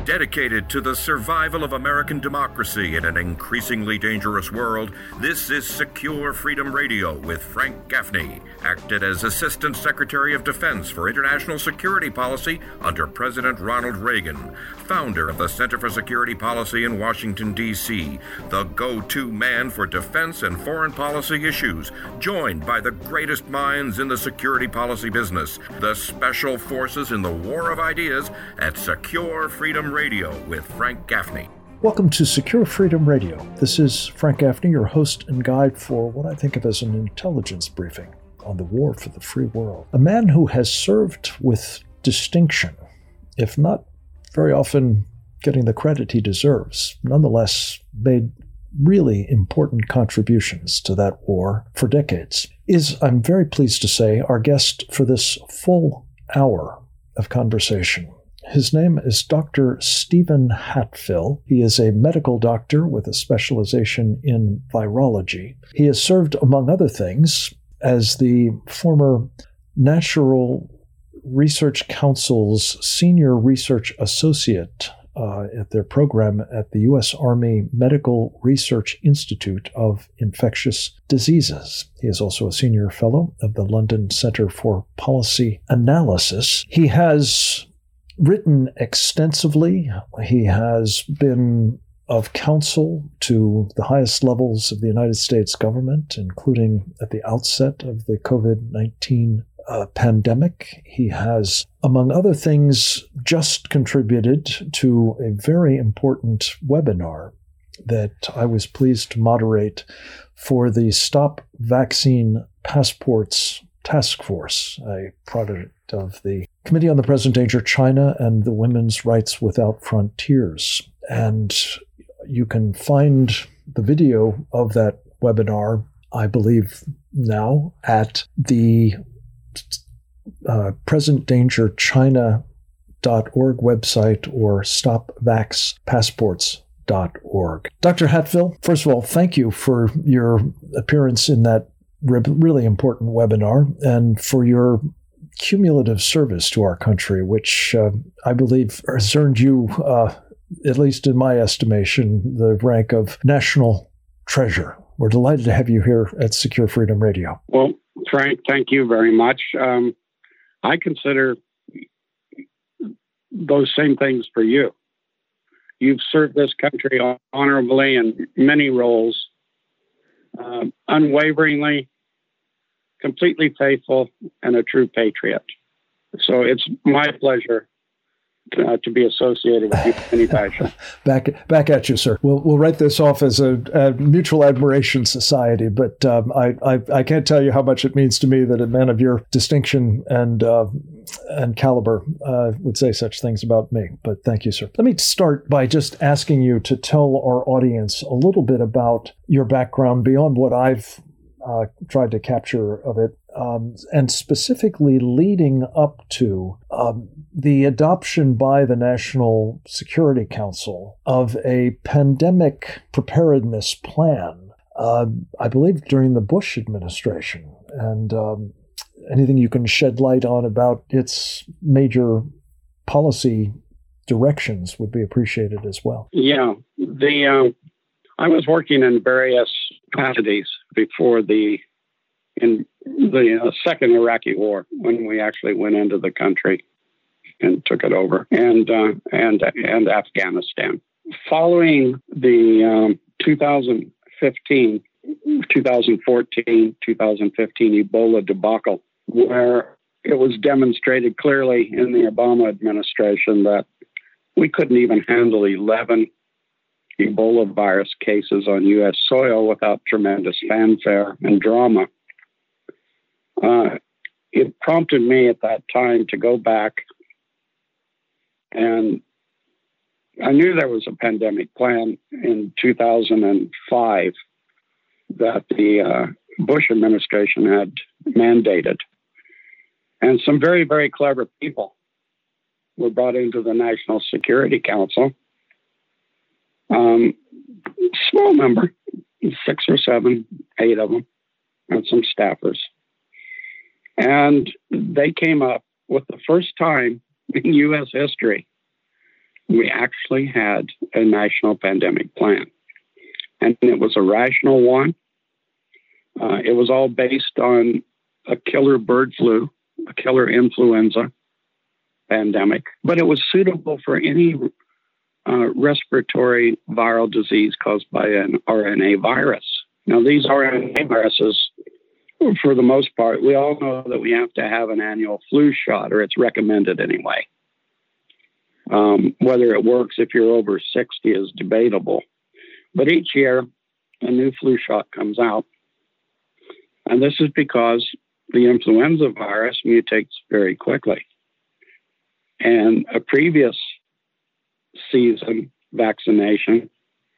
Dedicated to the survival of American democracy in an increasingly dangerous world, this is Secure Freedom Radio with Frank Gaffney, acted as Assistant Secretary of Defense for International Security Policy under President Ronald Reagan, founder of the Center for Security Policy in Washington, D.C., the go-to man for defense and foreign policy issues, joined by the greatest minds in the security policy business, the special forces in the war of ideas at Secure Freedom Radio with Frank Gaffney. Welcome to Secure Freedom Radio. This is Frank Gaffney, your host and guide for what I think of as an intelligence briefing on the war for the free world. A man who has served with distinction, if not very often getting the credit he deserves, nonetheless made really important contributions to that war for decades, is, I'm very pleased to say, our guest for this full hour of conversation. His name is Dr. Stephen Hatfill. He is a medical doctor with a specialization in virology. He has served, among other things, as the former National Research Council's Senior Research Associate at their program at the U.S. Army Medical Research Institute of Infectious Diseases. He is also a senior fellow of the London Center for Policy Analysis. He has written extensively. He has been of counsel to the highest levels of the United States government, including at the outset of the COVID-19 pandemic. He has, among other things, just contributed to a very important webinar that I was pleased to moderate for the Stop Vaccine Passports Task Force, a product of the Committee on the Present Danger China and the Women's Rights Without Frontiers. And you can find the video of that webinar, I believe now, at the presentdangerchina.org website or stopvaxpassports.org. Dr. Hatfill, first of all, thank you for your appearance in that really important webinar and for your cumulative service to our country, which I believe has earned you, at least in my estimation, the rank of national treasure. We're delighted to have you here at Secure Freedom Radio. Well, Frank, thank you very much. I consider those same things for you. You've served this country honorably in many roles, unwaveringly, completely faithful, and a true patriot. So it's my pleasure to be associated with you in any fashion. Back at you, sir. We'll write this off as a mutual admiration society, but I can't tell you how much it means to me that a man of your distinction and caliber would say such things about me. But thank you, sir. Let me start by just asking you to tell our audience a little bit about your background beyond what I've tried to capture of it, and specifically leading up to the adoption by the National Security Council of a pandemic preparedness plan, I believe during the Bush administration. And anything you can shed light on about its major policy directions would be appreciated as well. Yeah, I was working in various capacities before in the second Iraqi war, when we actually went into the country and took it over, and Afghanistan. Following the 2014, 2015 Ebola debacle, where it was demonstrated clearly in the Obama administration that we couldn't even handle 11 Ebola virus cases on U.S. soil without tremendous fanfare and drama. It prompted me at that time to go back, and I knew there was a pandemic plan in 2005 that the Bush administration had mandated. And some very, very clever people were brought into the National Security Council. Small number, 6 or 7, 8 of them, and some staffers. And they came up with the first time in U.S. history we actually had a national pandemic plan. And it was a rational one. It was all based on a killer bird flu, a killer influenza pandemic, but it was suitable for any respiratory viral disease caused by an RNA virus. Now, these RNA viruses, for the most part, we all know that we have to have an annual flu shot, or it's recommended anyway. Whether it works if you're over 60 is debatable. But each year, a new flu shot comes out. And this is because the influenza virus mutates very quickly. And a previous season vaccination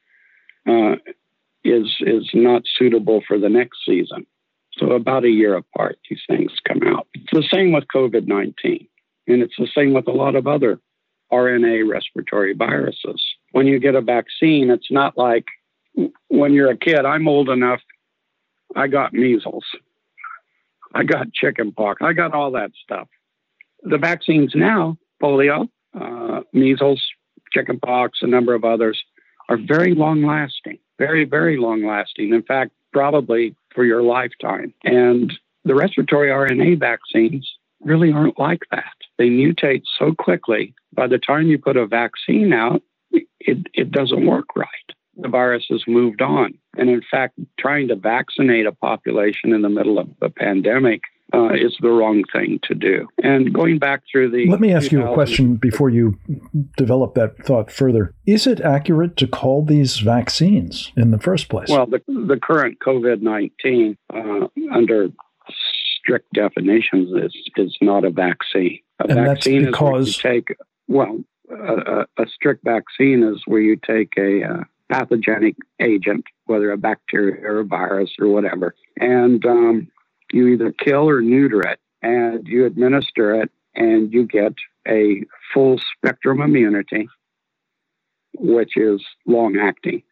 is not suitable for the next season. So about a year apart, these things come out. It's the same with COVID-19. And it's the same with a lot of other RNA respiratory viruses. When you get a vaccine, it's not like when you're a kid. I'm old enough. I got measles. I got chickenpox. I got all that stuff. The vaccines now, polio, measles, chickenpox, a number of others, are very long-lasting, very, very long-lasting. In fact, probably for your lifetime. And the respiratory RNA vaccines really aren't like that. They mutate so quickly. By the time you put a vaccine out, it doesn't work right. The virus has moved on. And in fact, trying to vaccinate a population in the middle of a pandemic is the wrong thing to do. And going back through the... Let me ask you a question before you develop that thought further. Is it accurate to call these vaccines in the first place? Well, the current COVID-19, under strict definitions, is not a vaccine. And vaccine that's because... is where you take... Well, a strict vaccine is where you take a pathogenic agent, whether a bacteria or a virus or whatever, and you either kill or neuter it, and you administer it, and you get a full spectrum immunity, which is long-acting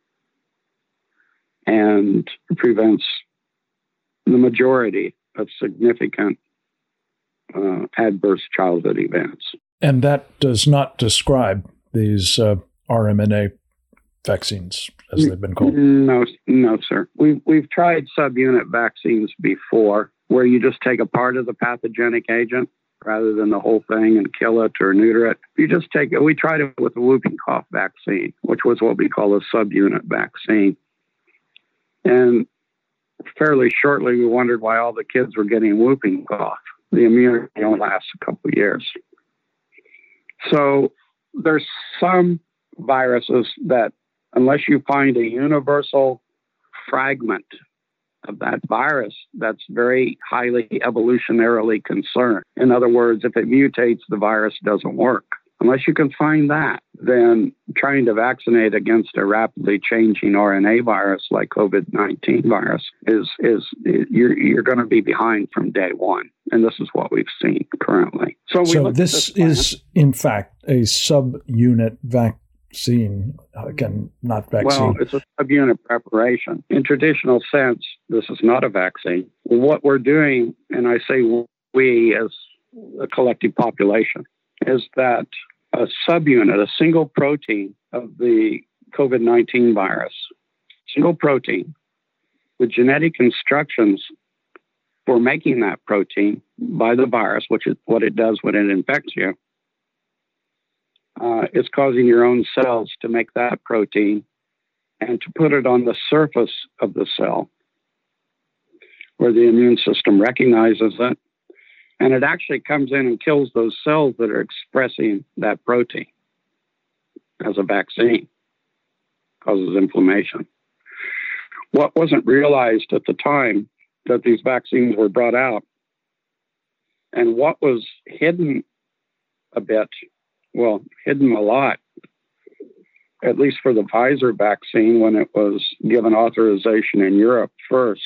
and prevents the majority of significant adverse childhood events. And that does not describe these RMNA vaccines, as they've been called? No, sir. We've tried subunit vaccines before, where you just take a part of the pathogenic agent rather than the whole thing and kill it or neuter it. You just take it. We tried it with the whooping cough vaccine, which was what we call a subunit vaccine. And fairly shortly, we wondered why all the kids were getting whooping cough. The immunity only lasts a couple of years. So there's some viruses that, unless you find a universal fragment of that virus, that's very highly evolutionarily concerned. In other words, if it mutates, the virus doesn't work. Unless you can find that, then trying to vaccinate against a rapidly changing RNA virus like COVID-19 virus you're going to be behind from day one. And this is what we've seen currently. So this is, in fact, a subunit vaccine, again, not vaccine. Well, it's a subunit preparation. In traditional sense, this is not a vaccine. What we're doing, and I say we as a collective population, is that a subunit, a single protein of the COVID-19 virus, single protein with genetic instructions for making that protein by the virus, which is what it does when it infects you, is causing your own cells to make that protein and to put it on the surface of the cell where the immune system recognizes it. And it actually comes in and kills those cells that are expressing that protein as a vaccine, causes inflammation. What wasn't realized at the time that these vaccines were brought out, and what was hidden a bit, well, hidden a lot, at least for the Pfizer vaccine when it was given authorization in Europe first,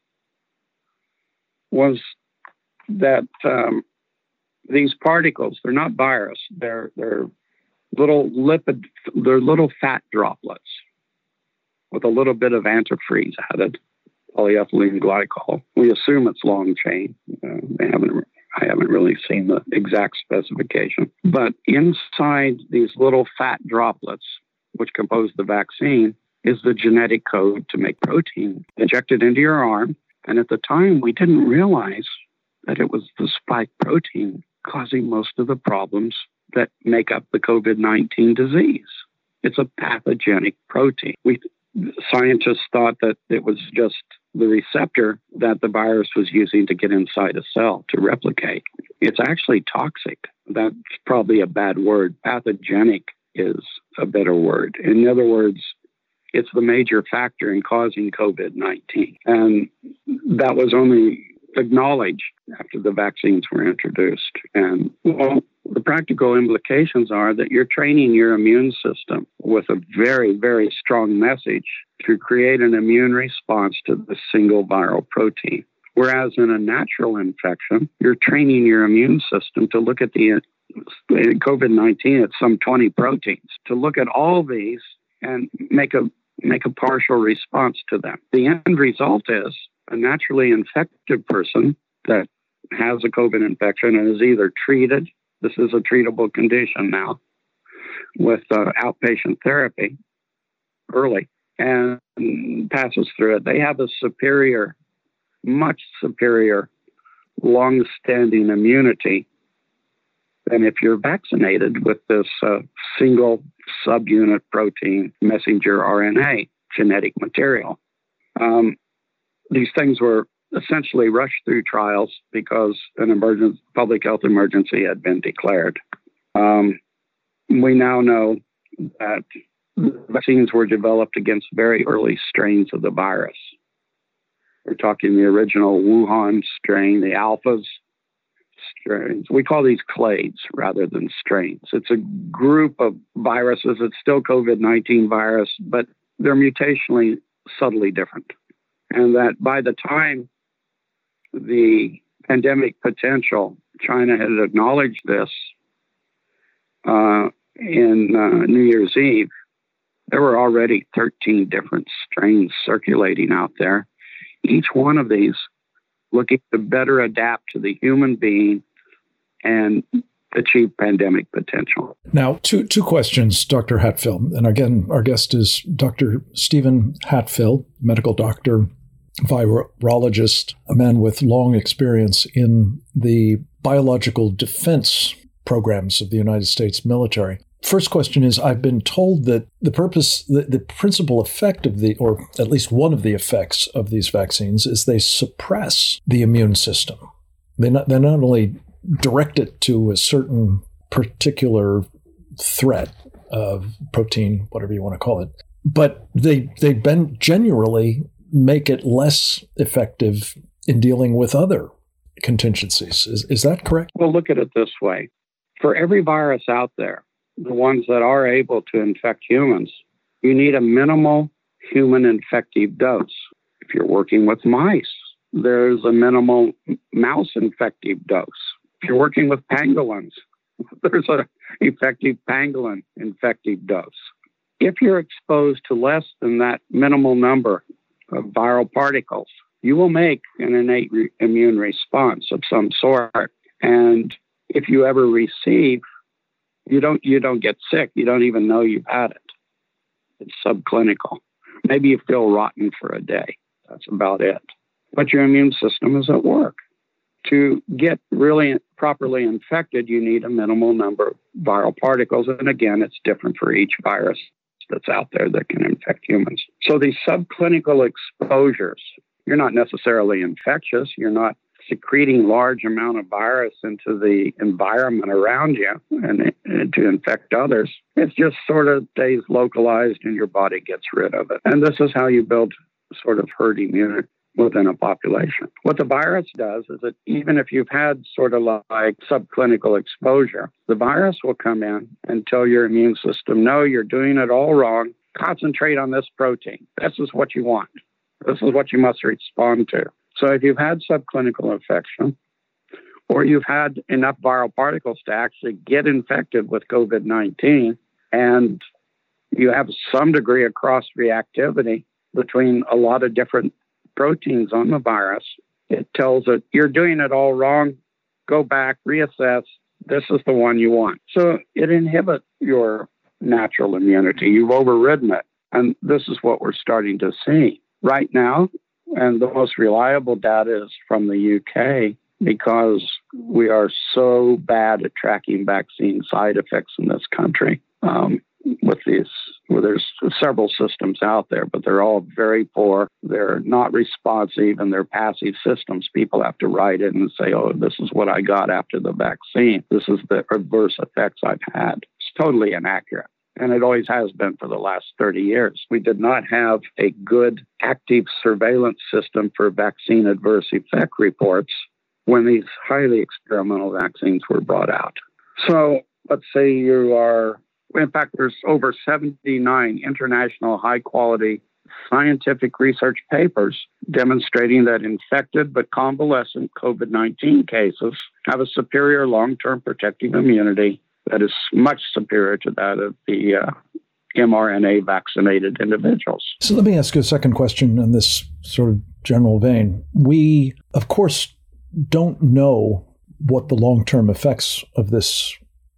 was that these particles, they're not virus, they're little fat droplets with a little bit of antifreeze added, polyethylene glycol. We assume it's long chain. They haven't I haven't really seen the exact specification. But inside these little fat droplets, which compose the vaccine, is the genetic code to make protein injected into your arm. And at the time, we didn't realize that it was the spike protein causing most of the problems that make up the COVID-19 disease. It's a pathogenic protein. Scientists thought that it was just the receptor that the virus was using to get inside a cell to replicate. It's actually toxic. That's probably a bad word. Pathogenic is a better word. In other words, it's the major factor in causing COVID-19. And that was only acknowledged after the vaccines were introduced. And well, the practical implications are that you're training your immune system with a very, very strong message to create an immune response to the single viral protein. Whereas in a natural infection, you're training your immune system to look at the COVID-19 at some 20 proteins, to look at all these and make a partial response to them. The end result is a naturally infected person that has a COVID infection and is either treated, this is a treatable condition now, with outpatient therapy early, and passes through it. They have a superior, much superior, long-standing immunity than if you're vaccinated with this single subunit protein messenger RNA genetic material. These things were essentially rushed through trials because an public health emergency had been declared. We now know that vaccines were developed against very early strains of the virus. We're talking the original Wuhan strain, the alphas strains. We call these clades rather than strains. It's a group of viruses. It's still COVID-19 virus, but they're mutationally subtly different. And that by the time the pandemic potential, China had acknowledged this in New Year's Eve, there were already 13 different strains circulating out there. Each one of these looking to better adapt to the human being and achieve pandemic potential. Now, two questions, Dr. Hatfield. And again, our guest is Dr. Stephen Hatfield, medical doctor, virologist, a man with long experience in the biological defense programs of the United States military. First question is, I've been told that the principal effect of or at least one of the effects of these vaccines is they suppress the immune system. They not only direct it to a certain particular threat of protein, whatever you want to call it, but they generally make it less effective in dealing with other contingencies. Is that correct? Well, look at it this way. For every virus out there, the ones that are able to infect humans, you need a minimal human infective dose. If you're working with mice, there's a minimal mouse infective dose. If you're working with pangolins, there's an effective pangolin infective dose. If you're exposed to less than that minimal number of viral particles, you will make an innate immune response of some sort. And if you ever receive, you don't get sick. You don't even know you've had it. It's subclinical. Maybe you feel rotten for a day. That's about it. But your immune system is at work. To get really properly infected, you need a minimal number of viral particles. And again, it's different for each virus that's out there that can infect humans. So these subclinical exposures, you're not necessarily infectious. You're not secreting large amount of virus into the environment around you and to infect others. It just sort of stays localized and your body gets rid of it. And this is how you build sort of herd immunity within a population. What the virus does is that even if you've had sort of like subclinical exposure, the virus will come in and tell your immune system, no, you're doing it all wrong. Concentrate on this protein. This is what you want. This is what you must respond to. So if you've had subclinical infection, or you've had enough viral particles to actually get infected with COVID-19, and you have some degree of cross-reactivity between a lot of different proteins on the virus, it tells it you're doing it all wrong. go back, reassess. This is the one you want. So it inhibits your natural immunity. You've overridden it. And this is what we're starting to see right now. And the most reliable data is from the UK, because we are so bad at tracking vaccine side effects in this country. There's several systems out there, but they're all very poor. They're not responsive, and they're passive systems. People have to write in and say, oh, this is what I got after the vaccine. This is the adverse effects I've had. It's totally inaccurate. And it always has been for the last 30 years. We did not have a good active surveillance system for vaccine adverse effect reports when these highly experimental vaccines were brought out. So let's say in fact, there's over 79 international high-quality scientific research papers demonstrating that infected but convalescent COVID-19 cases have a superior long-term protective immunity that is much superior to that of the mRNA vaccinated individuals. So let me ask you a second question in this sort of general vein. We, of course, don't know what the long-term effects of this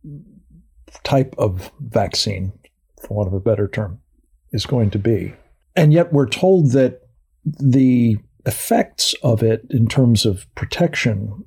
type of vaccine, for want of a better term, is going to be. And yet we're told that the effects of it in terms of protection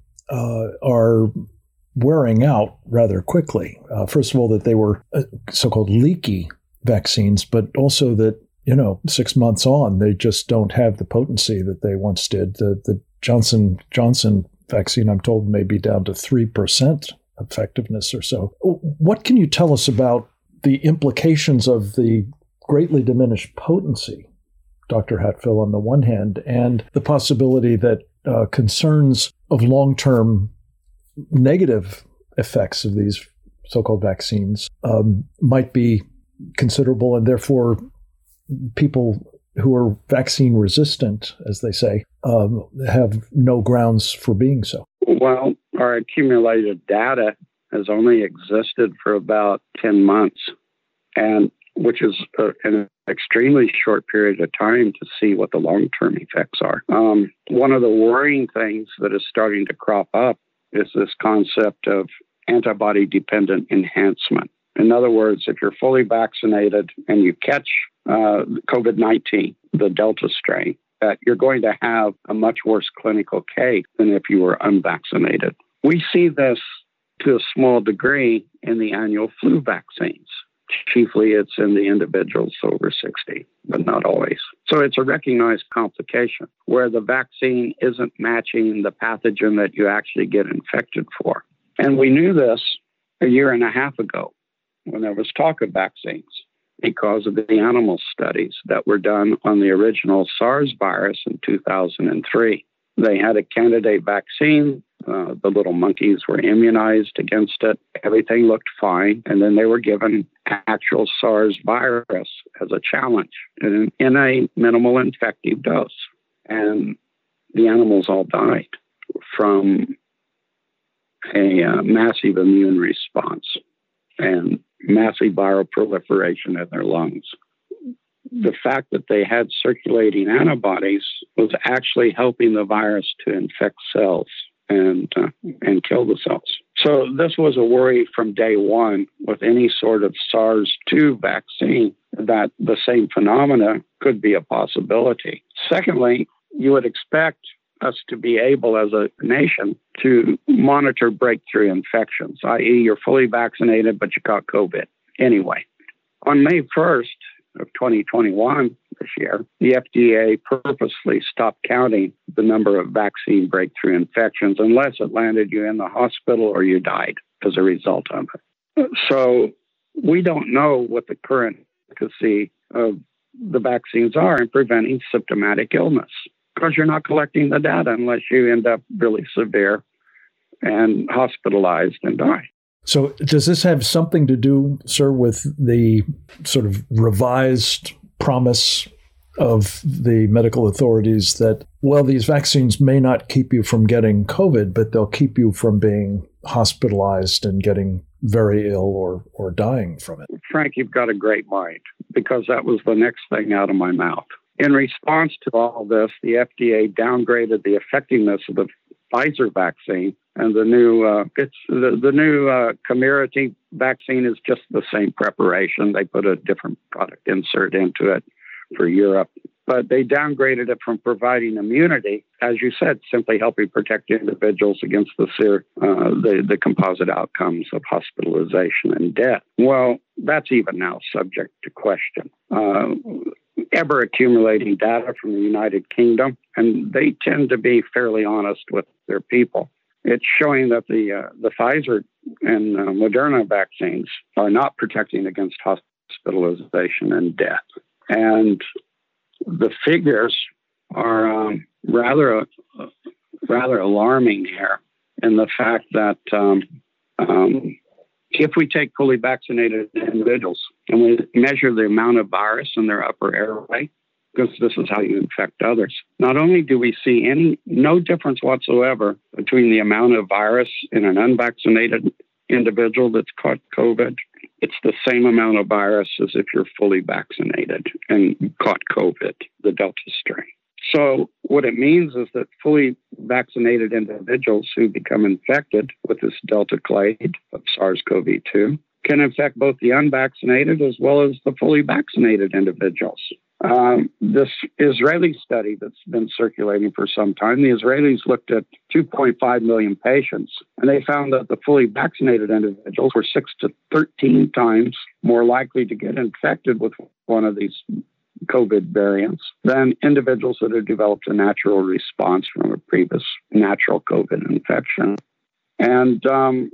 are wearing out rather quickly. First of all, that they were so-called leaky vaccines, but also that, 6 months on, they just don't have the potency that they once did. The Johnson vaccine, I'm told, may be down to 3% effectiveness or so. What can you tell us about the implications of the greatly diminished potency, Dr. Hatfill, on the one hand, and the possibility that concerns of long-term negative effects of these so-called vaccines might be considerable, and therefore people who are vaccine resistant, as they say, have no grounds for being so? Well, our accumulated data has only existed for about 10 months, and which is an extremely short period of time to see what the long-term effects are. One of the worrying things that is starting to crop up is this concept of antibody-dependent enhancement. In other words, if you're fully vaccinated and you catch COVID-19, the Delta strain, that you're going to have a much worse clinical case than if you were unvaccinated. We see this to a small degree in the annual flu vaccines. Chiefly, it's in the individuals over 60, but not always. So it's a recognized complication where the vaccine isn't matching the pathogen that you actually get infected for. And we knew this a year and a half ago when there was talk of vaccines, because of the animal studies that were done on the original SARS virus in 2003. They had a candidate vaccine. The little monkeys were immunized against it. Everything looked fine. And then they were given actual SARS virus as a challenge in a minimal infective dose. And the animals all died from a massive immune response and massive viral proliferation in their lungs. The fact that they had circulating antibodies was actually helping the virus to infect cells and kill the cells. So this was a worry from day one with any sort of SARS-2 vaccine, that the same phenomena could be a possibility. Secondly, you would expect us to be able as a nation to monitor breakthrough infections, i.e. you're fully vaccinated, but you caught COVID anyway. On May 1st of 2021, this year, the FDA purposely stopped counting the number of vaccine breakthrough infections unless it landed you in the hospital or you died as a result of it. So we don't know what the current efficacy of the vaccines are in preventing symptomatic illness, because you're not collecting the data unless you end up really severe and hospitalized and die. So does this have something to do, sir, with the sort of revised promise of the medical authorities that, well, these vaccines may not keep you from getting COVID, but they'll keep you from being hospitalized and getting very ill or dying from it? Frank, you've got a great mind, because that was the next thing out of my mouth. In response to all this, the FDA downgraded the effectiveness of the Pfizer vaccine And the new the new Comirnaty vaccine is just the same preparation. They put a different product insert into it for Europe, but they downgraded it from providing immunity, as you said, simply helping protect individuals against the composite outcomes of hospitalization and death. Well, that's even now subject to question. Ever accumulating data from the United Kingdom, and they tend to be fairly honest with their people. It's showing that the Pfizer and Moderna vaccines are not protecting against hospitalization and death. And the figures are rather alarming here in the fact that if we take fully vaccinated individuals and we measure the amount of virus in their upper airway, because this is how you infect others, not only do we see no difference whatsoever between the amount of virus in an unvaccinated individual that's caught COVID, it's the same amount of virus as if you're fully vaccinated and caught COVID, the Delta strain. So what it means is that fully vaccinated individuals who become infected with this Delta clade of SARS-CoV-2 can infect both the unvaccinated as well as the fully vaccinated individuals. This Israeli study that's been circulating for some time, the Israelis looked at 2.5 million patients, and they found that the fully vaccinated individuals were 6 to 13 times more likely to get infected with one of these COVID variants than individuals that had developed a natural response from a previous natural COVID infection. And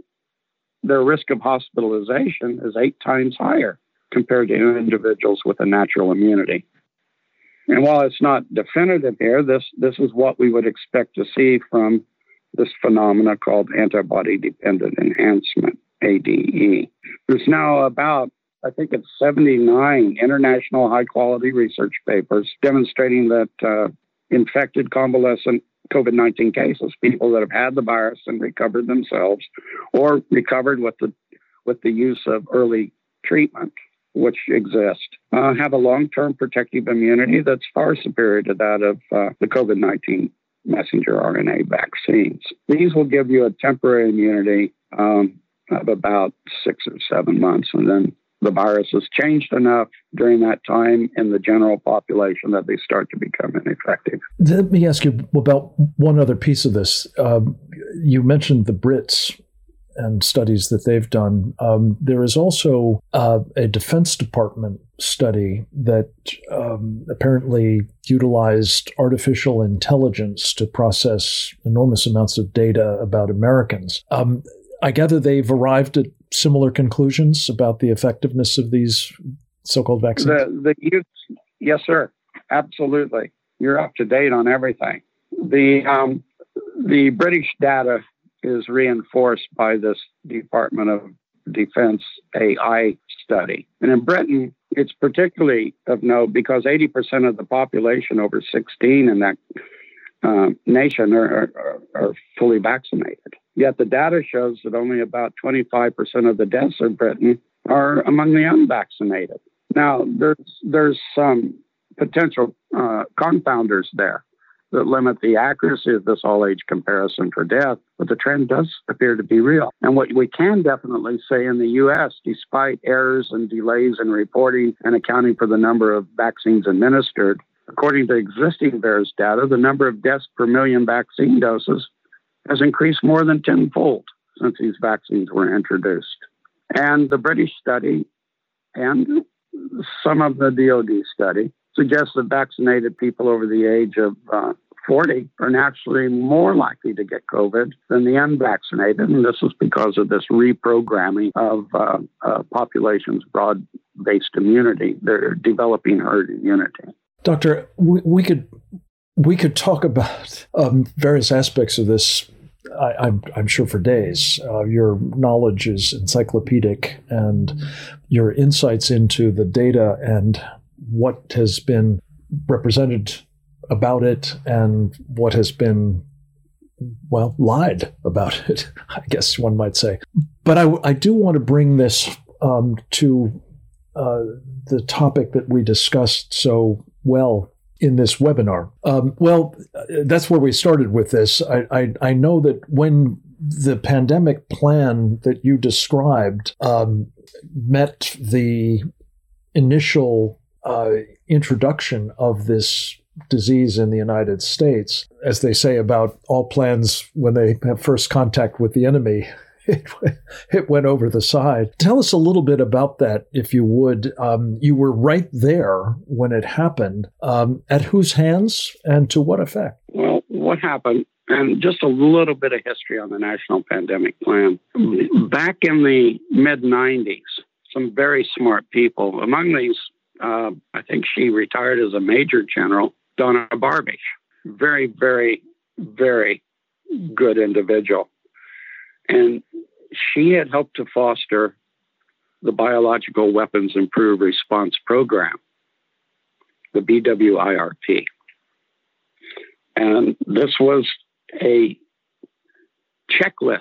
their risk of hospitalization is 8 times higher compared to individuals with a natural immunity. And while it's not definitive here, this is what we would expect to see from this phenomena called antibody-dependent enhancement, ADE. There's now about, I think it's 79 international high-quality research papers demonstrating that infected convalescent COVID-19 cases, people that have had the virus and recovered themselves or recovered with the use of early treatment, which exist, have a long-term protective immunity that's far superior to that of the COVID-19 messenger RNA vaccines. These will give you a temporary immunity of about 6 or 7 months, and then the virus has changed enough during that time in the general population that they start to become ineffective. Let me ask you about one other piece of this. You mentioned the Brits and studies that they've done. There is also a Defense Department study that apparently utilized artificial intelligence to process enormous amounts of data about Americans. I gather they've arrived at similar conclusions about the effectiveness of these so-called vaccines? Yes, sir. Absolutely. You're up to date on everything. The British data is reinforced by this Department of Defense AI study. And in Britain, it's particularly of note because 80% of the population over 16 in that nation are fully vaccinated. Yet the data shows that only about 25% of the deaths in Britain are among the unvaccinated. Now, there's some potential confounders there that limit the accuracy of this all-age comparison for death, but the trend does appear to be real. And what we can definitely say in the U.S., despite errors and delays in reporting and accounting for the number of vaccines administered, according to existing VAERS data, the number of deaths per million vaccine doses has increased more than tenfold since these vaccines were introduced. And the British study and some of the DoD study suggests that vaccinated people over the age of 40 are naturally more likely to get COVID than the unvaccinated. And this is because of this reprogramming of population's broad-based immunity. They're developing herd immunity. Doctor, we could talk about various aspects of this, I'm sure, for days. Your knowledge is encyclopedic, and your insights into the data and what has been represented about it and what has been, well, lied about it, I guess one might say. But I do want to bring this to the topic that we discussed so well in this webinar. Well, that's where we started with this. I know that when the pandemic plan that you described met the initial introduction of this disease in the United States. As they say about all plans when they have first contact with the enemy, it went over the side. Tell us a little bit about that, if you would. You were right there when it happened. At whose hands and to what effect? Well, what happened, and just a little bit of history on the National Pandemic Plan. Back in the mid-'90s, some very smart people, among these, I think she retired as a major general, Donna Barbish. Very, very, very good individual. And she had helped to foster the Biological Weapons Improved Response Program, the BWIRP. And this was a checklist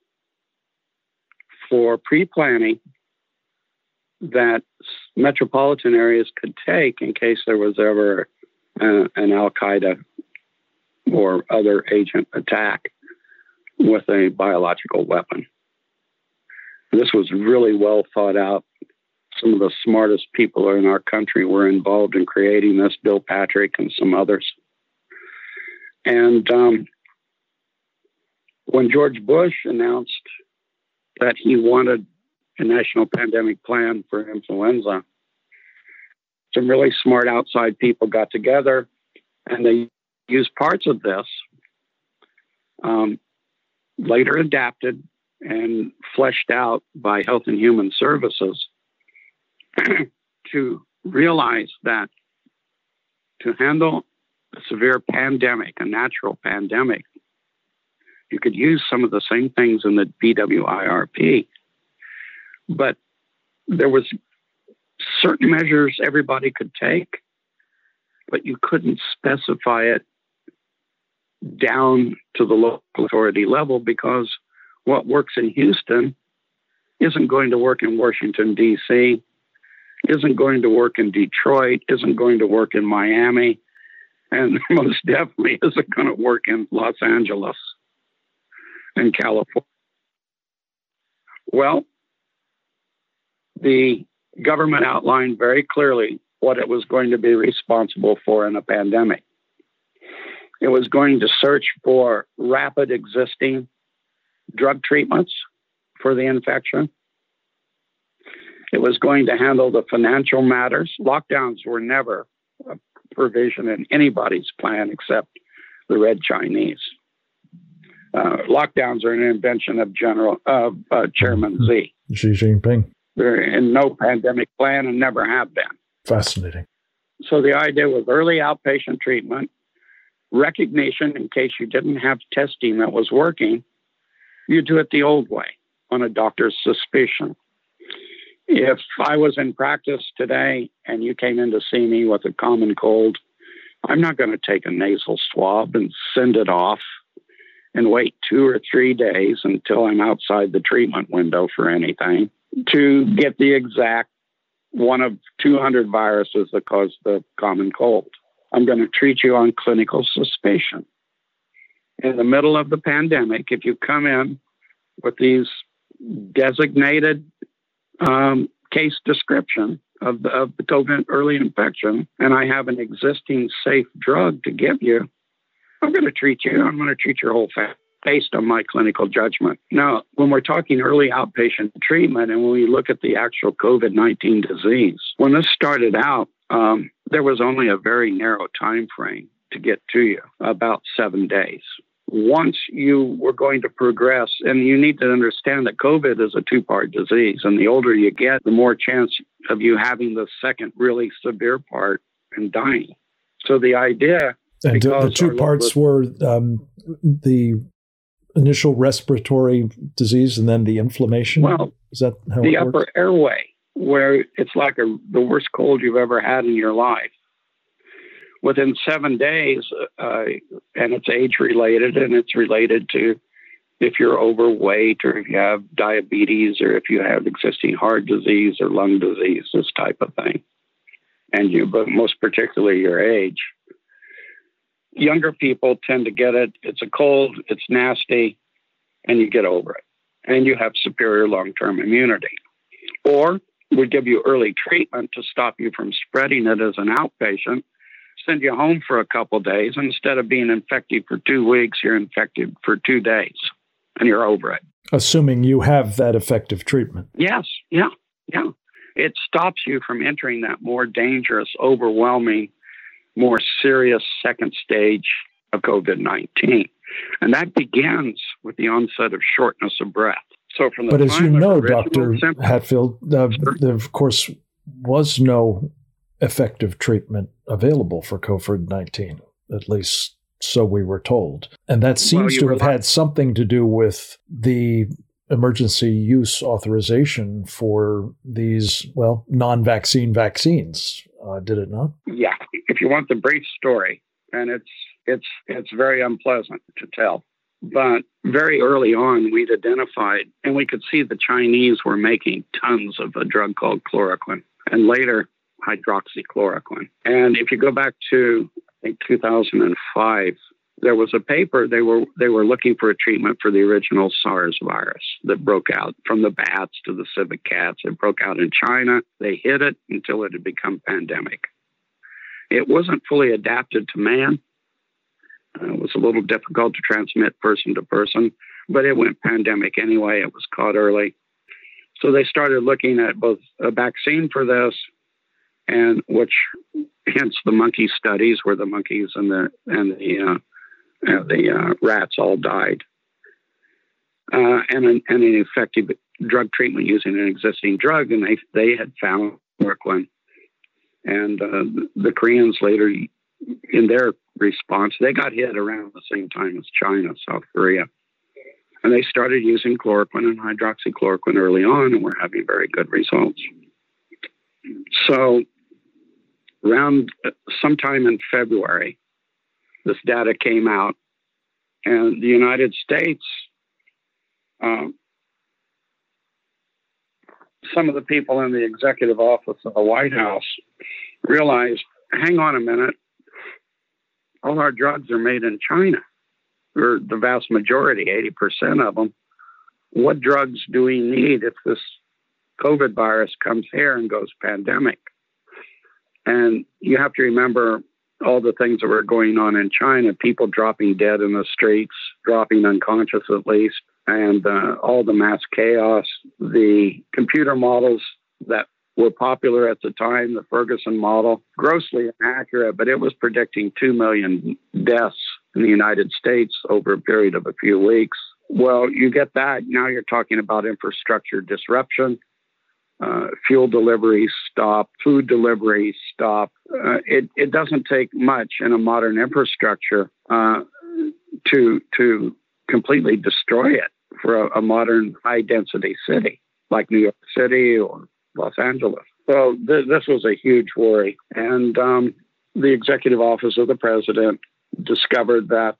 for pre-planning that metropolitan areas could take in case there was ever an Al-Qaeda or other agent attack with a biological weapon. This was really well thought out. Some of the smartest people in our country were involved in creating this, Bill Patrick and some others. And when George Bush announced that he wanted a national pandemic plan for influenza, some really smart outside people got together and they used parts of this, later adapted and fleshed out by Health and Human Services to realize that to handle a severe pandemic, a natural pandemic, you could use some of the same things in the BWIRP, but there was certain measures everybody could take, but you couldn't specify it down to the local authority level because what works in Houston isn't going to work in Washington, D.C., isn't going to work in Detroit, isn't going to work in Miami, and most definitely isn't going to work in Los Angeles and California. Well, the government outlined very clearly what it was going to be responsible for in a pandemic. It was going to search for rapid existing drug treatments for the infection. It was going to handle the financial matters. Lockdowns were never a provision in anybody's plan except the Red Chinese. Lockdowns are an invention of Chairman Xi. Xi Jinping. They're in no pandemic plan and never have been. Fascinating. So the idea was early outpatient treatment, recognition in case you didn't have testing that was working, you do it the old way on a doctor's suspicion. If I was in practice today and you came in to see me with a common cold, I'm not going to take a nasal swab and send it off and wait 2 or 3 days until I'm outside the treatment window for anything to get the exact one of 200 viruses that cause the common cold. I'm going to treat you on clinical suspicion. In the middle of the pandemic, if you come in with these designated case description of the COVID early infection, and I have an existing safe drug to give you, I'm going to treat you. I'm going to treat your whole family based on my clinical judgment. Now, when we're talking early outpatient treatment and when we look at the actual COVID-19 disease, when this started out, there was only a very narrow time frame to get to you, about 7 days. Once you were going to progress, and you need to understand that COVID is a two-part disease, and the older you get, the more chance of you having the second really severe part and dying. So the idea... And the two parts were the initial respiratory disease and then the inflammation? Well, is that how the it works? upper airway, where it's like the worst cold you've ever had in your life. Within 7 days, and it's age-related, and it's related to if you're overweight or if you have diabetes or if you have existing heart disease or lung disease, this type of thing, but most particularly your age. Younger people tend to get it. It's a cold. It's nasty. and you get over it, and you have superior long-term immunity. Or we give you early treatment to stop you from spreading it as an outpatient, send you home for a couple of days. Instead of being infected for 2 weeks, you're infected for 2 days, and you're over it. Assuming you have that effective treatment. Yes, yeah. It stops you from entering that more dangerous, overwhelming, more serious second stage of COVID-19. And that begins with the onset of shortness of breath. So from the But as you know, Dr. symptoms, Hatfield, there, of course, was no effective treatment available for COVID-19, at least so we were told. And that seems to have had something to do with the emergency use authorization for these, non-vaccine vaccines, did it not? Yeah. If you want the brief story, and it's very unpleasant to tell, but very early on, we'd identified, and we could see the Chinese were making tons of a drug called chloroquine, and later hydroxychloroquine. And if you go back to, I think, 2005, there was a paper, they were looking for a treatment for the original SARS virus that broke out from the bats to the civet cats. It broke out in China. They hid it until it had become pandemic. It wasn't fully adapted to man. It was a little difficult to transmit person to person, but it went pandemic anyway. It was caught early. So they started looking at both a vaccine for this, and which hence the monkey studies where the monkeys and the rats all died, and an effective drug treatment using an existing drug, and they had found chloroquine. And the Koreans later, in their response, they got hit around the same time as China, South Korea. And they started using chloroquine and hydroxychloroquine early on, and were having very good results. So around sometime in February, this data came out, and the United States, some of the people in the executive office of the White House realized, hang on a minute, all our drugs are made in China, or the vast majority, 80% of them. What drugs do we need if this COVID virus comes here and goes pandemic? And you have to remember all the things that were going on in China, people dropping dead in the streets, dropping unconscious at least, and all the mass chaos, the computer models that were popular at the time, the Ferguson model, grossly inaccurate, but it was predicting 2 million deaths in the United States over a period of a few weeks. Well, you get that. Now you're talking about infrastructure disruption. Fuel deliveries stop, food deliveries stop. It doesn't take much in a modern infrastructure to completely destroy it for a modern high-density city like New York City or Los Angeles. So this was a huge worry. And the executive office of the president discovered that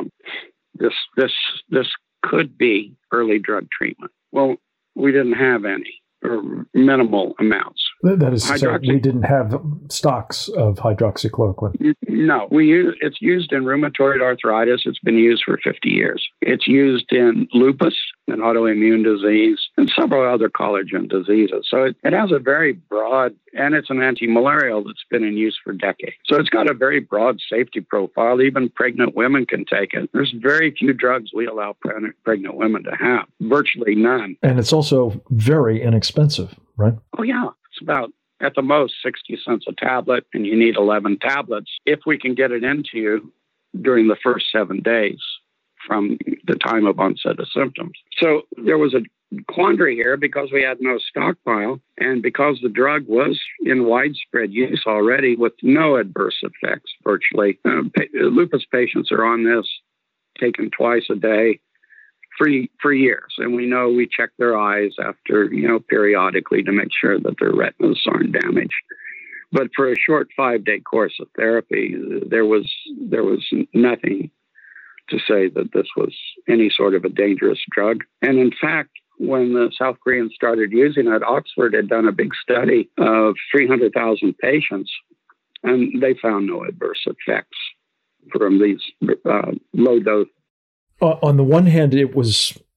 this could be early drug treatment. Well, we didn't have any, or minimal amounts. That is to say, we didn't have stocks of hydroxychloroquine. No, it's used in rheumatoid arthritis. It's been used for 50 years. It's used in lupus, an autoimmune disease, and several other collagen diseases. So it has a very broad, and it's an anti-malarial that's been in use for decades. So it's got a very broad safety profile. Even pregnant women can take it. There's very few drugs we allow pregnant women to have, virtually none. And it's also very inexpensive, right? Oh, yeah. It's about, at the most, 60 cents a tablet, and you need 11 tablets if we can get it into you during the first 7 days from the time of onset of symptoms. So there was a quandary here because we had no stockpile, and because the drug was in widespread use already with no adverse effects virtually. Lupus patients are on this, taken twice a day, for years. And we know we check their eyes after, periodically to make sure that their retinas aren't damaged. But for a short 5-day course of therapy, there was nothing to say that this was any sort of a dangerous drug. And in fact, when the South Koreans started using it, Oxford had done a big study of 300,000 patients, and they found no adverse effects from these low dose. On the one hand, it was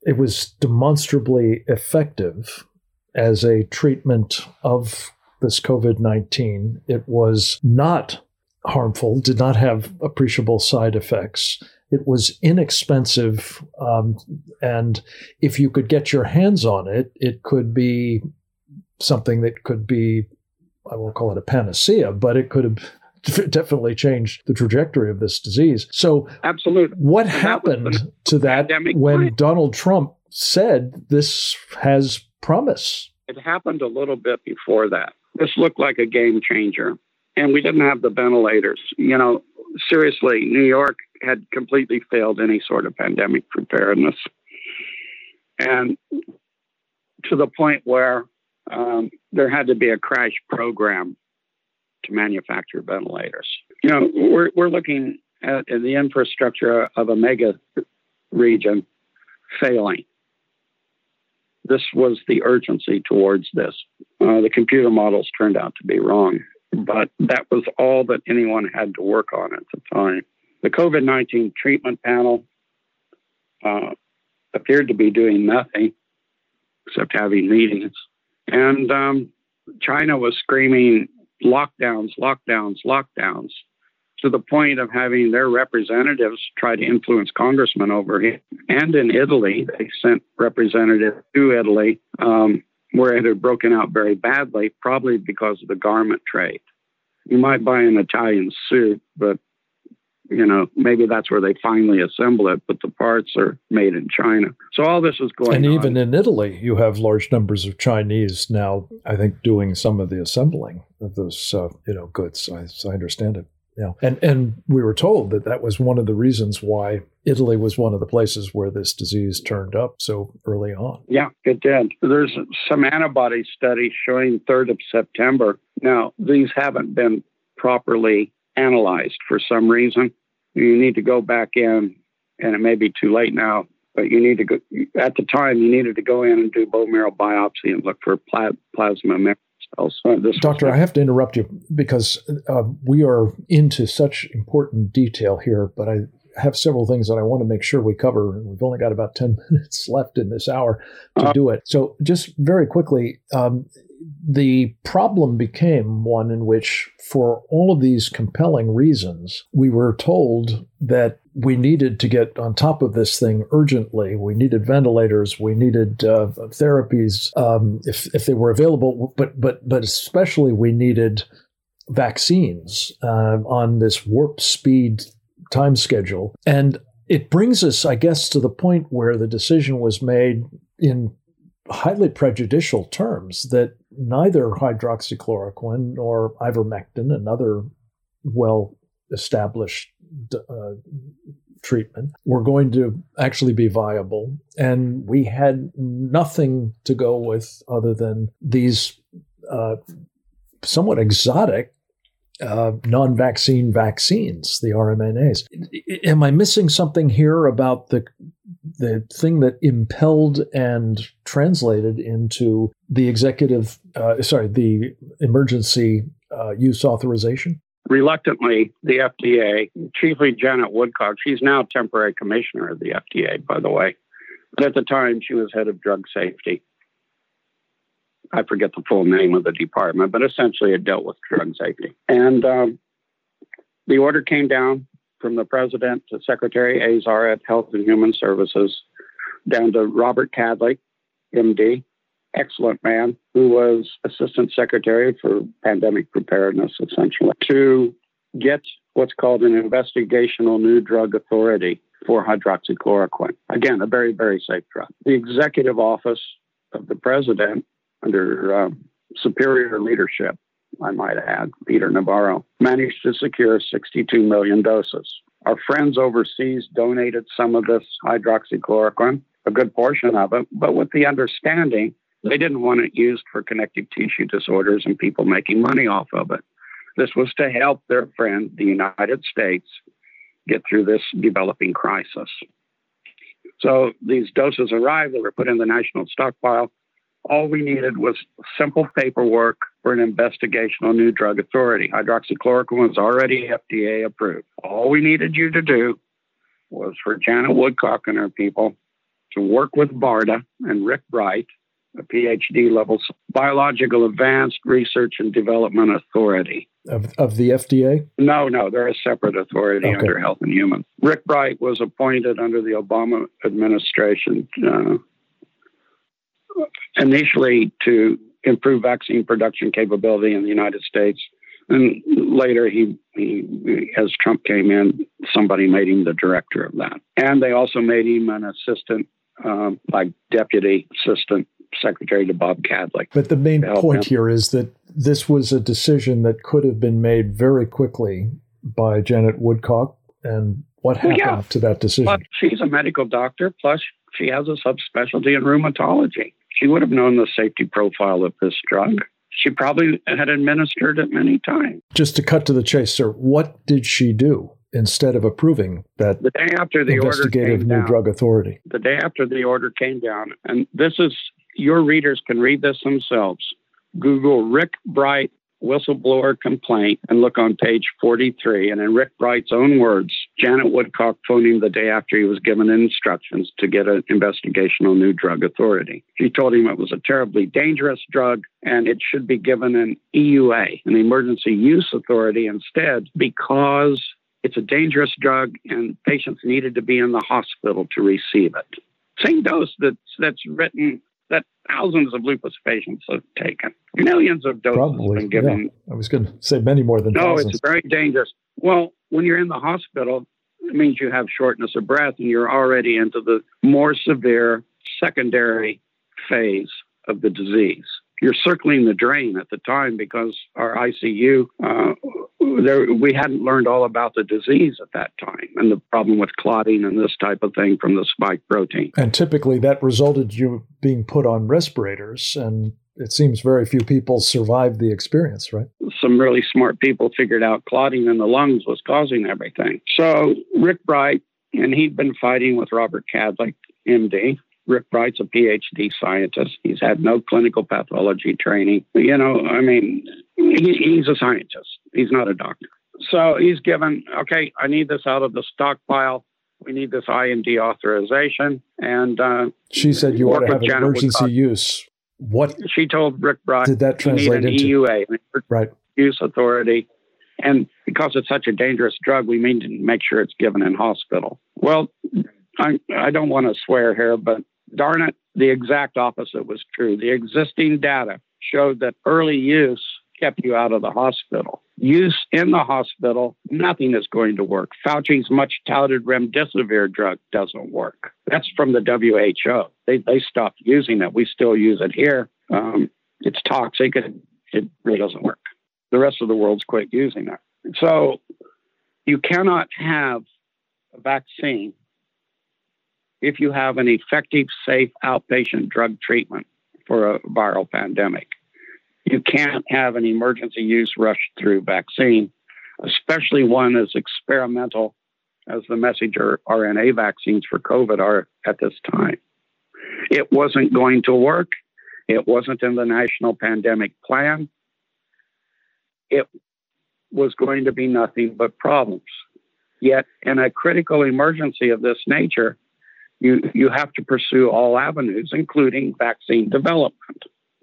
it was demonstrably effective as a treatment of this COVID-19. It was not harmful, did not have appreciable side effects. It was inexpensive, and if you could get your hands on it, it could be something that could be, I won't call it a panacea, but it could have definitely changed the trajectory of this disease. So absolutely, what happened to that when Donald Trump said this has promise? It happened a little bit before that. This looked like a game changer, and we didn't have the ventilators. Seriously, New York had completely failed any sort of pandemic preparedness. And to the point where there had to be a crash program to manufacture ventilators. We're looking at the infrastructure of a mega region failing. This was the urgency towards this. The computer models turned out to be wrong, but that was all that anyone had to work on at the time. The COVID-19 treatment panel appeared to be doing nothing except having meetings. And China was screaming lockdowns, lockdowns, lockdowns, to the point of having their representatives try to influence congressmen over here. And in Italy, they sent representatives to Italy where it had broken out very badly, probably because of the garment trade. You might buy an Italian suit, but maybe that's where they finally assemble it, but the parts are made in China. So all this is going on. And even in Italy, you have large numbers of Chinese now, I think, doing some of the assembling of those, goods. I understand it. Yeah. And we were told that was one of the reasons why Italy was one of the places where this disease turned up so early on. Yeah, it did. There's some antibody studies showing 3rd of September. Now, these haven't been properly analyzed for some reason. You need to go back in, and it may be too late now, but you need to go. At the time, you needed to go in and do bone marrow biopsy and look for plasma memory cells. Doctor, I have to interrupt you because we are into such important detail here, but I have several things that I want to make sure we cover. We've only got about 10 minutes left in this hour to do it. So just very quickly, the problem became one in which, for all of these compelling reasons, we were told that we needed to get on top of this thing urgently. We needed ventilators. We needed therapies if they were available, but especially we needed vaccines on this warp speed time schedule. And it brings us, I guess, to the point where the decision was made in highly prejudicial terms that neither hydroxychloroquine nor ivermectin, another well-established treatment, were going to actually be viable. And we had nothing to go with other than these somewhat exotic non-vaccine vaccines, the RMNAs. Am I missing something here about the thing that impelled and translated into the the emergency use authorization? Reluctantly, the FDA, chiefly Janet Woodcock, she's now temporary commissioner of the FDA, by the way. But at the time, she was head of drug safety. I forget the full name of the department, but essentially it dealt with drug safety. And the order came down from the president to Secretary Azar at Health and Human Services, down to Robert Cadley, MD, excellent man, who was Assistant Secretary for Pandemic Preparedness, essentially, to get what's called an Investigational New Drug Authority for hydroxychloroquine. Again, a very, very safe drug. The executive office of the president, under superior leadership, I might add, Peter Navarro, managed to secure 62 million doses. Our friends overseas donated some of this hydroxychloroquine, a good portion of it, but with the understanding they didn't want it used for connective tissue disorders and people making money off of it. This was to help their friend, the United States, get through this developing crisis. So these doses arrived, they were put in the national stockpile. All we needed was simple paperwork for an investigational new drug authority. Hydroxychloroquine was already FDA approved. All we needed you to do was for Janet Woodcock and her people to work with BARDA and Rick Bright, a PhD level Biological Advanced Research and Development Authority. Of the FDA? No, they're a separate authority under Health and Human. Rick Bright was appointed under the Obama administration initially to improve vaccine production capability in the United States. And later, he as Trump came in, somebody made him the director of that. And they also made him an assistant, like deputy assistant secretary to Bob Kadlec. But the main point here is that this was a decision that could have been made very quickly by Janet Woodcock. And what happened to that decision? Plus, she's a medical doctor, plus she has a subspecialty in rheumatology. She would have known the safety profile of this drug. She probably had administered it many times. Just to cut to the chase, sir, what did she do instead of approving that the day after the investigative new drug authority? The day after the order came down, and this is, your readers can read this themselves. Google Rick Bright whistleblower complaint and look on page 43. And in Rick Bright's own words, Janet Woodcock phoned him the day after he was given instructions to get an investigational new drug authority. She told him it was a terribly dangerous drug and it should be given an EUA, an emergency use authority, instead, because it's a dangerous drug and patients needed to be in the hospital to receive it. Same dose that's written that thousands of lupus patients have taken. Millions of doses have been given. Yeah. I was going to say many more than thousands. No, it's very dangerous. Well, when you're in the hospital, it means you have shortness of breath and you're already into the more severe secondary phase of the disease. You're circling the drain at the time because our ICU, we hadn't learned all about the disease at that time and the problem with clotting and this type of thing from the spike protein. And typically that resulted you being put on respirators, and it seems very few people survived the experience, right? Some really smart people figured out clotting in the lungs was causing everything. So Rick Bright, and he'd been fighting with Robert Kadlec, MD. Rick Bright's a PhD scientist. He's had no clinical pathology training. You know, I mean, he's a scientist. He's not a doctor. So he's given, okay, I need this out of the stockpile. We need this IND authorization. And she said you ought to have an emergency use. What? She told Rick Bright, did that translate into? EUA, right. Use authority. And because it's such a dangerous drug, we need to make sure it's given in hospital. Well, I don't want to swear here, but darn it, the exact opposite was true. The existing data showed that early use kept you out of the hospital. Use in the hospital, nothing is going to work. Fauci's much touted remdesivir drug doesn't work. That's from the WHO. They stopped using it. We still use it here. It's toxic. It really doesn't work. The rest of the world's quit using it. So you cannot have a vaccine if you have an effective, safe outpatient drug treatment for a viral pandemic. You can't have an emergency use rush-through vaccine, especially one as experimental as the messenger RNA vaccines for COVID are at this time. It wasn't going to work. It wasn't in the national pandemic plan. It was going to be nothing but problems. Yet, in a critical emergency of this nature, you have to pursue all avenues, including vaccine development.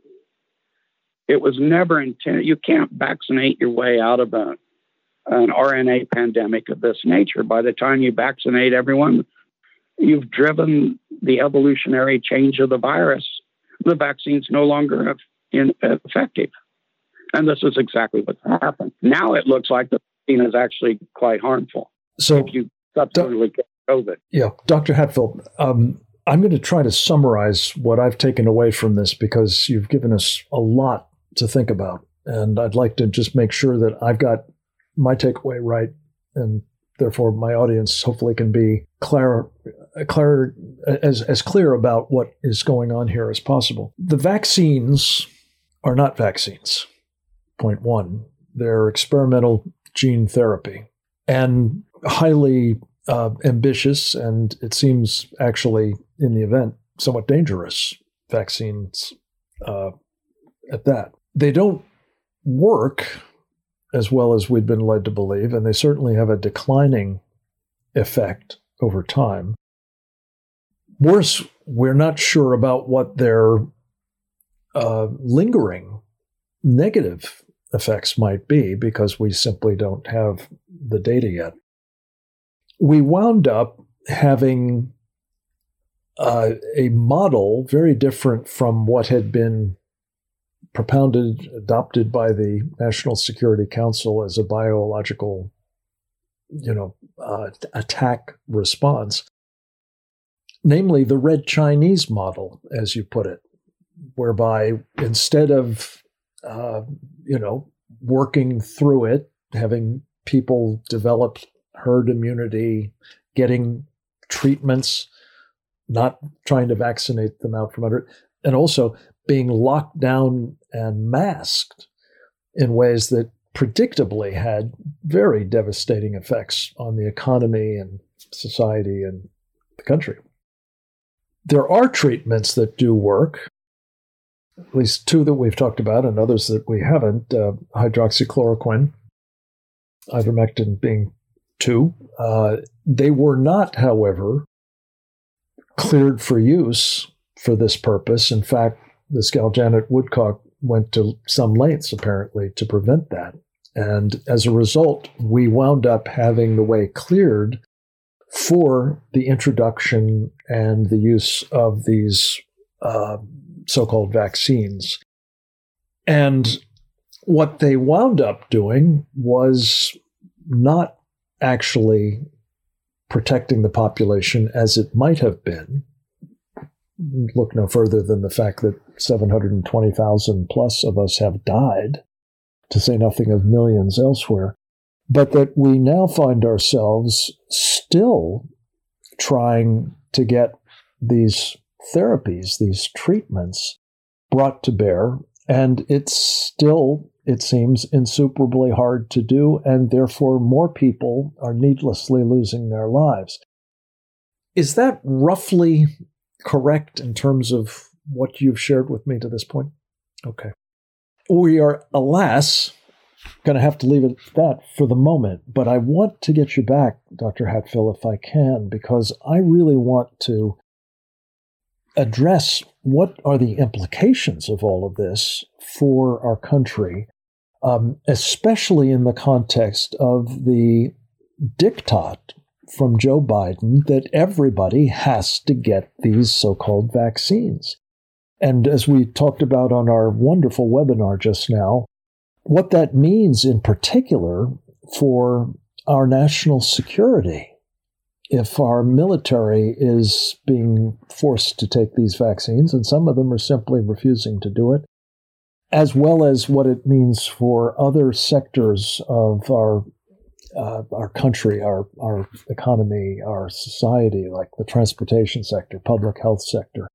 It was never intended. You can't vaccinate your way out of an RNA pandemic of this nature. By the time you vaccinate everyone, you've driven the evolutionary change of the virus. The vaccine's no longer effective. And this is exactly what's happened. Now it looks like the vaccine is actually quite harmful. So if you subsequently get COVID. Yeah, Dr. Hatfield, I'm going to try to summarize what I've taken away from this because you've given us a lot to think about. And I'd like to just make sure that I've got my takeaway right, and therefore my audience hopefully can be as clear about what is going on here as possible. The vaccines are not vaccines, point one. They're experimental gene therapy and highly ambitious, and it seems actually, in the event, somewhat dangerous vaccines at that. They don't work as well as we'd been led to believe, and they certainly have a declining effect over time. Worse, we're not sure about what their lingering negative effects might be because we simply don't have the data yet. We wound up having a model very different from what had been propounded, adopted by the National Security Council as a biological, attack response, namely the Red Chinese model, as you put it, whereby instead of, working through it, having people develop herd immunity, getting treatments, not trying to vaccinate them out from under it, and also being locked down and masked in ways that predictably had very devastating effects on the economy and society and the country. There are treatments that do work, at least two that we've talked about and others that we haven't, hydroxychloroquine, ivermectin being two. They were not, however, cleared for use for this purpose. In fact, this gal Janet Woodcock went to some lengths, apparently, to prevent that. And as a result, we wound up having the way cleared for the introduction and the use of these so-called vaccines. And what they wound up doing was not actually protecting the population as it might have been. Look no further than the fact that 720,000 plus of us have died, to say nothing of millions elsewhere, but that we now find ourselves still trying to get these therapies, these treatments brought to bear, and it's still, it seems, insuperably hard to do, and therefore more people are needlessly losing their lives. Is that roughly correct in terms of what you've shared with me to this point? Okay. We are, alas, going to have to leave it at that for the moment, but I want to get you back, Dr. Hatfill, if I can, because I really want to address what are the implications of all of this for our country, especially in the context of the diktat from Joe Biden that everybody has to get these so-called vaccines. And as we talked about on our wonderful webinar just now, what that means in particular for our national security, if our military is being forced to take these vaccines, and some of them are simply refusing to do it, as well as what it means for other sectors of our country, our economy, our society, like the transportation sector, public health sector,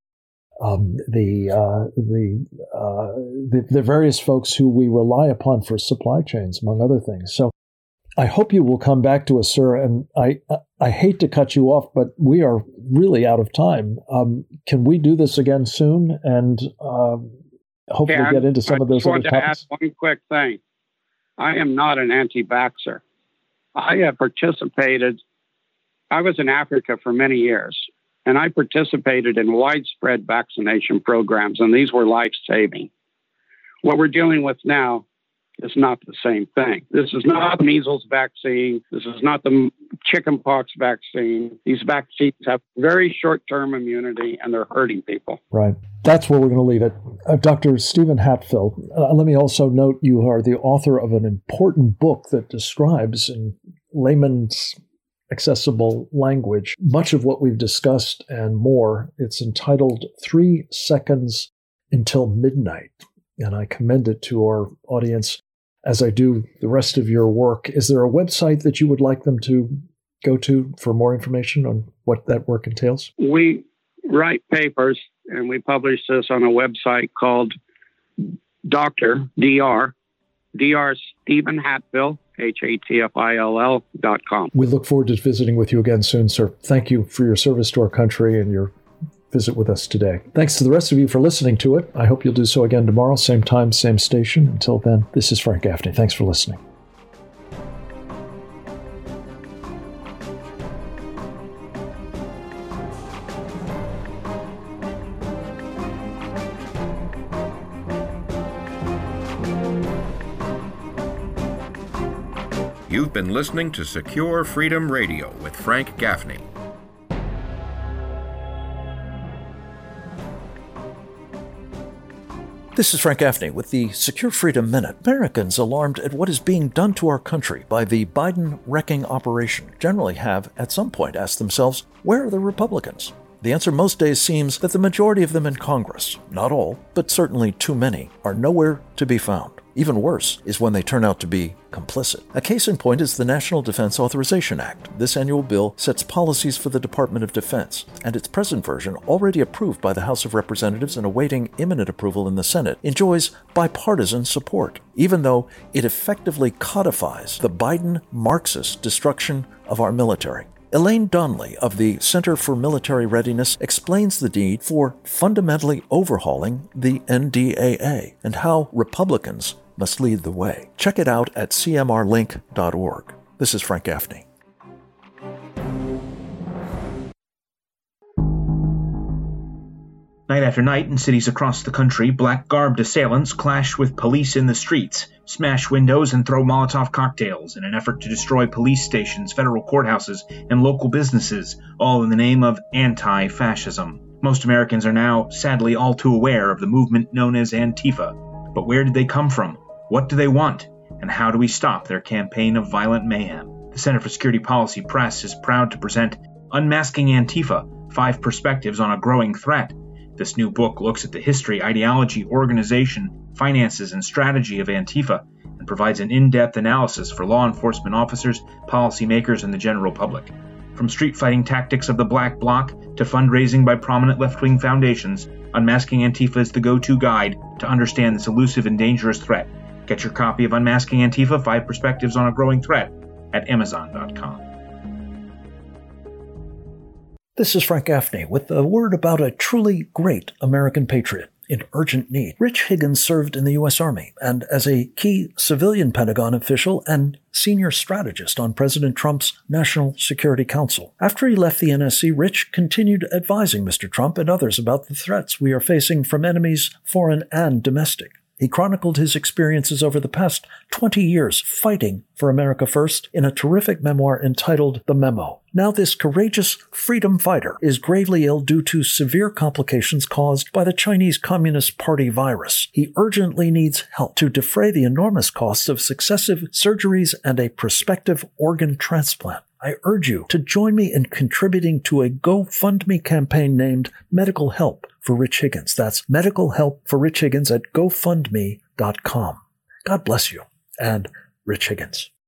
the various folks who we rely upon for supply chains, among other things. So I hope you will come back to us, sir. And I hate to cut you off, but we are really out of time. Can we do this again soon and hopefully get into some of those other topics? I just want to add one quick thing. I am not an anti-vaxxer. I have participated. I was in Africa for many years, and I participated in widespread vaccination programs, and these were life-saving. What we're dealing with now is not the same thing. This is not the measles vaccine. This is not the chickenpox vaccine. These vaccines have very short-term immunity, and they're hurting people. Right. That's where we're going to leave it. Dr. Stephen Hatfill, let me also note you are the author of an important book that describes in layman's accessible language much of what we've discussed and more. It's entitled 3 Seconds Until Midnight, and I commend it to our audience as I do the rest of your work. Is there a website that you would like them to go to for more information on what that work entails? We write papers, and we publish this on a website called Dr. Stephen Hatfill, HATFILL.com. We look forward to visiting with you again soon, sir. Thank you for your service to our country and your visit with us today. Thanks to the rest of you for listening to it. I hope you'll do so again tomorrow, same time, same station. Until then, this is Frank Gaffney. Thanks for listening. You've been listening to Secure Freedom Radio with Frank Gaffney. This is Frank Gaffney with the Secure Freedom Minute. Americans alarmed at what is being done to our country by the Biden wrecking operation generally have, at some point, asked themselves, where are the Republicans? The answer most days seems that the majority of them in Congress, not all, but certainly too many, are nowhere to be found. Even worse is when they turn out to be complicit. A case in point is the National Defense Authorization Act. This annual bill sets policies for the Department of Defense, and its present version, already approved by the House of Representatives and awaiting imminent approval in the Senate, enjoys bipartisan support, even though it effectively codifies the Biden Marxist destruction of our military. Elaine Donnelly of the Center for Military Readiness explains the need for fundamentally overhauling the NDAA and how Republicans must lead the way. Check it out at cmrlink.org. This is Frank Gaffney. Night after night in cities across the country, black-garbed assailants clash with police in the streets, smash windows, and throw Molotov cocktails in an effort to destroy police stations, federal courthouses, and local businesses, all in the name of anti-fascism. Most Americans are now, sadly, all too aware of the movement known as Antifa. But where did they come from? What do they want? And how do we stop their campaign of violent mayhem? The Center for Security Policy Press is proud to present Unmasking Antifa: 5 Perspectives on a Growing Threat. This new book looks at the history, ideology, organization, finances, and strategy of Antifa and provides an in-depth analysis for law enforcement officers, policymakers, and the general public. From street fighting tactics of the Black Bloc to fundraising by prominent left-wing foundations, Unmasking Antifa is the go-to guide to understand this elusive and dangerous threat. Get your copy of Unmasking Antifa: 5 Perspectives on a Growing Threat at Amazon.com. This is Frank Gaffney with a word about a truly great American patriot in urgent need. Rich Higgins served in the U.S. Army and as a key civilian Pentagon official and senior strategist on President Trump's National Security Council. After he left the NSC, Rich continued advising Mr. Trump and others about the threats we are facing from enemies, foreign and domestic. He chronicled his experiences over the past 20 years fighting for America first in a terrific memoir entitled The Memo. Now this courageous freedom fighter is gravely ill due to severe complications caused by the Chinese Communist Party virus. He urgently needs help to defray the enormous costs of successive surgeries and a prospective organ transplant. I urge you to join me in contributing to a GoFundMe campaign named Medical Help for Rich Higgins. That's Medical Help for Rich Higgins at GoFundMe.com. God bless you and Rich Higgins.